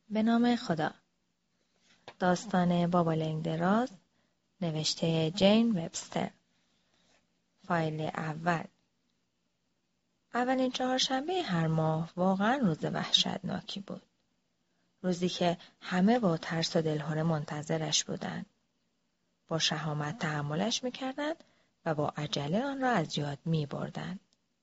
به نام خدا. داستان بابا لنگ دراز، نوشته جین وبستر. فایل اول. اولین چهارشنبه هر ماه واقعا روز وحشتناکی بود. روزی که همه با ترس و دلهره منتظرش بودند. با شهامت تحملش می‌کردند و با عجله آن را از یاد می‌بردند.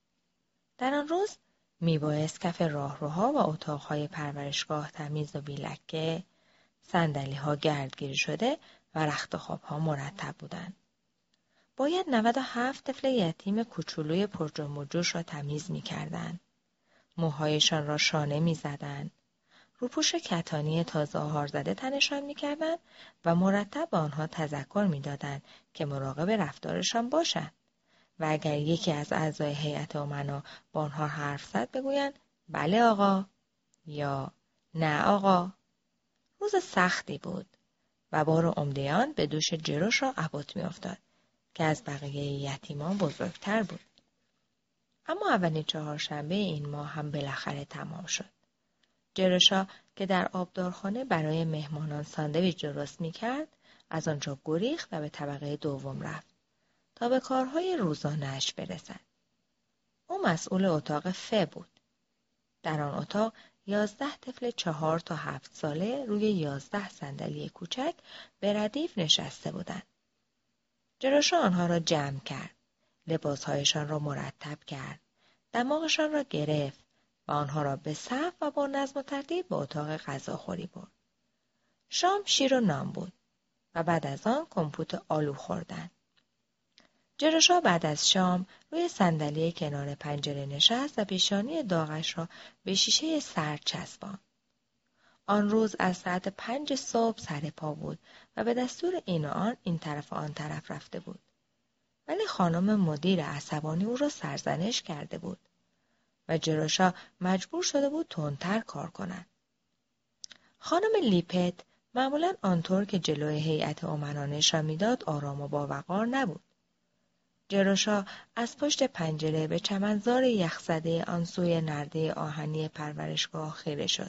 در آن روز میبایست کف راهروها و اتاقهای پرورشگاه تمیز و بی‌لکه، صندلی‌ها گردگیری شده و رخت خواب‌ها مرتب بودند. باید 97 طفل یتیم کوچولوی پرجنب و جوش را تمیز می‌کردند. موهایشان را شانه می‌زدند. روپوش کتانی تازه آهار زده تنشان می‌کردند و مرتب به آنها تذکر می‌دادند که مراقب رفتارشان باشند و اگر یکی از اعضای هیئت امنا با آنها حرف زد بگویند بله آقا یا نه آقا. روز سختی بود و بار عمده آن به دوش جروشا عبوت می‌افتاد که از بقیه یتیمان بزرگتر بود. اما اولین چهارشنبه این ماه هم بالاخره تمام شد. جروشا که در آبدارخانه برای مهمانان ساندویچ درست می‌کرد، از آنجا گریخت و به طبقه دوم رفت تا به کارهای روزانه‌اش برسد. او مسئول اتاق ف بود. در آن اتاق 11 طفل 4 تا 7 ساله روی 11 صندلی کوچک به ردیف نشسته بودند. جروشا آنها را جمع کرد، لباسهایشان را مرتب کرد، دماغشان را گرفت و آنها را به صف و با نظم و ترتیب به اتاق غذاخوری برد. شام شیر و نان بود و بعد از آن کمپوت آلو خوردند. جروشا بعد از شام روی صندلی کنار پنجره نشست و پیشانی داغش را به شیشه سرد چسباند. آن روز از ساعت 5 صبح سر پا بود و به دستور این و آن این طرف و آن طرف رفته بود. ولی خانم مدیر عصبانی او را سرزنش کرده بود و جروشا مجبور شده بود تندتر کار کند. خانم لیپت معمولاً آنطور که جلوی هیئت امنا نشان می‌داد آرام و باوقار نبود. جروشا از پشت پنجره به چمنزار یخزده آن سوی نرده آهنی پرورشگاه خیره شد.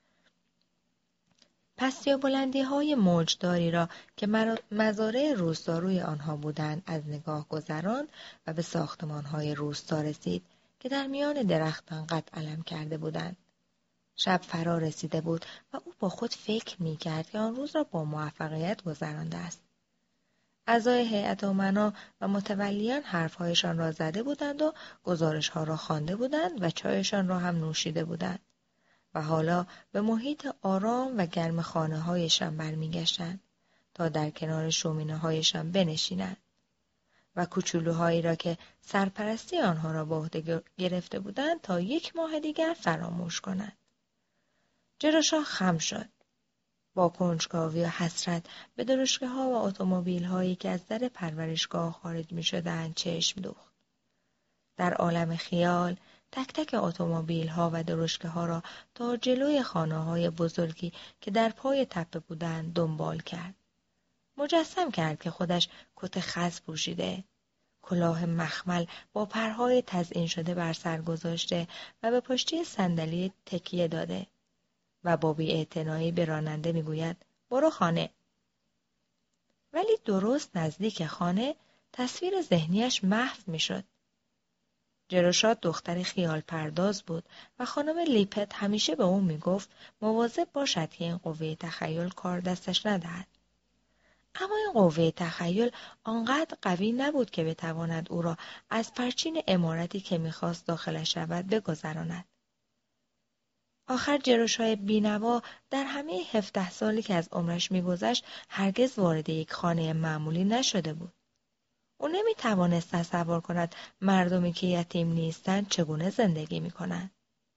پستی و بلندی‌های موجداری را که مزارع روستا روی آنها بودند از نگاه گذراند و به ساختمان‌های روستا رسید که در میان درختان قد علم کرده بودند. شب فرا رسیده بود و او با خود فکر می‌کرد که آن روز را با موفقیت گذرانده است. اعضای هیئت امنا و متولیان حرفهایشان را زده بودند و گزارش‌ها را خوانده بودند و چایشان را هم نوشیده بودند و حالا به محیط آرام و گرم خانه‌هایشان برمیگشتند تا در کنار شومینه‌هایشان بنشینند و کوچولوهایی را که سرپرستی آنها را به عهده گرفته بودند تا 1 ماه دیگر فراموش کنند. جروشا خم شد. با کنجکاوی و حسرت به درشکه‌ها و اتومبیل‌هایی که از در پرورشگاه خارج می‌شدند چشم دوخت. در عالم خیال تک تک اتومبیل‌ها و درشکه‌ها را تا جلوی خانه‌های بزرگی که در پای تپه بودند دنبال کرد. مجسم کرد که خودش کت خز پوشیده، کلاه مخمل با پرهای تزیین شده بر سر گذاشته و به پشتی صندلی تکیه داده و با بی‌اعتنایی به راننده میگوید برو خانه. ولی درست نزدیک خانه تصویر ذهنیش محو میشد. جروشا دختر خیال پرداز بود و خانم لیپت همیشه به او میگفت مواظب باشد که این قوه تخیل کار دستش ندهد. اما این قوه تخیل آنقدر قوی نبود که بتواند او را از پرچین عمارتی که میخواست داخلش شود بگذراند. آخر جروشای بینوا در همه 17 سالی که از عمرش میگذشت هرگز وارد یک خانه معمولی نشده بود. او نمیتوانست تصور کند مردمی که یتیم نیستند چگونه زندگی میکنند.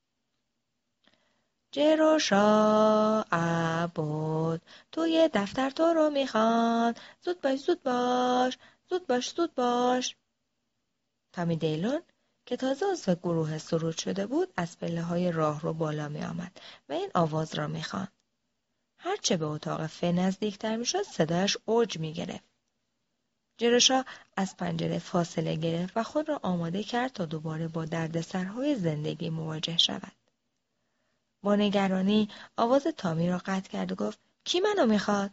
جروشا عبود توی دفتر تو رو میخوان، زود باش زود باش زود باش زود باش. تامی دیلون که تازه عضو گروه سرود شده بود از پله‌های راهرو بالا می آمد و این آواز را می خواند. هرچه به اتاق ف نزدیکتر می شد صدایش اوج می گرفت. جروشا از پنجره فاصله گرفت و خود را آماده کرد تا دوباره با دردسرهای زندگی مواجه شود. با نگرانی آواز تامی را قطع کرد و گفت کی منو میخواد؟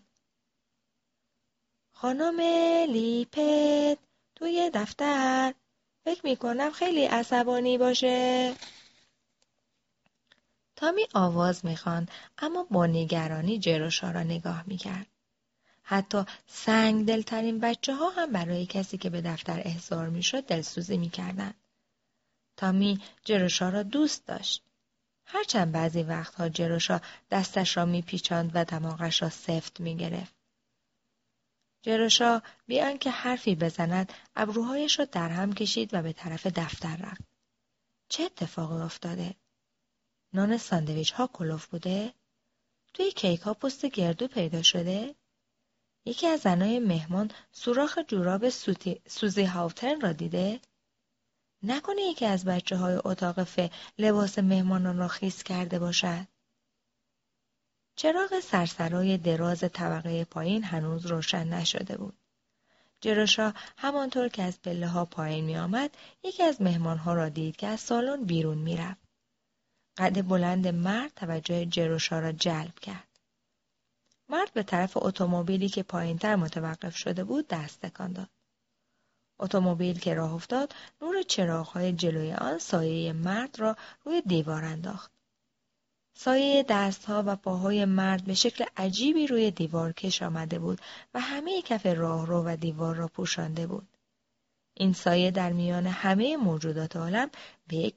خانم لیپت توی دفتر. فکر میکنم خیلی عصبانی باشه. تامی آواز میخواند اما با نگرانی جروشا را نگاه میکرد. حتی سنگ دلترین بچه ها هم برای کسی که به دفتر احضار میشد دلسوزی میکردند. تامی جروشا را دوست داشت. هرچند بعضی وقتها جروشا دستش را میپیچاند و دماغش را سفت میگرفت. جروشا بی آنکه حرفی بزند ابروهایش را در هم کشید و به طرف دفتر رفت. چه اتفاقی افتاده؟ نان ساندویچ ها کلوف بوده؟ توی کیک ها پوست گردو پیدا شده؟ یکی از زنای مهمان سوراخ جوراب سوزی هاوترن را دیده؟ نکنه یکی از بچه های اتاق لباس مهمانان را خیس کرده باشد؟ چراغ سرسرای دراز طبقه پایین هنوز روشن نشده بود. جروشا همانطور که از پله ها پایین می آمد، یکی از مهمان ها را دید که از سالن بیرون می رفت. قد بلند مرد توجه جروشا را جلب کرد. مرد به طرف اتومبیلی که پایین‌تر متوقف شده بود دست تکان داد. اتومبیل که راه افتاد، نور چراغ‌های جلوی آن سایه مرد را روی دیوار انداخت. سایه دستها و پاهای مرد به شکل عجیبی روی دیوار کش آمده بود و همه کف راهرو و دیوار را پوشانده بود. این سایه در میان همه موجودات عالم به یک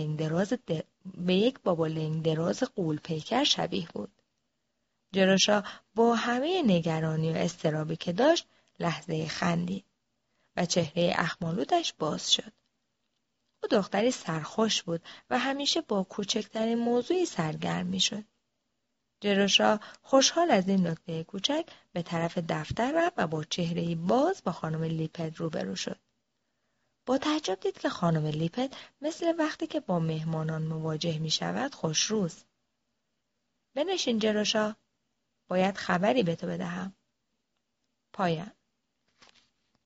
بابالنگ دراز غول پیکر شبیه بود. جروشا با همه نگرانی و اضطرابی که داشت لحظه خندید و چهره اخمالودش باز شد. او دختری سرخوش بود و همیشه با کوچکترین موضوعی سرگرم میشد. جروشا خوشحال از این نکته کوچک به طرف دفتر رفت و با چهره‌ای باز با خانم لیپت روبرو شد. با تعجب دید که خانم لیپت مثل وقتی که با مهمانان مواجه می شود خوشروز. بنشین جروشا، باید خبری به تو بدهم. پایان.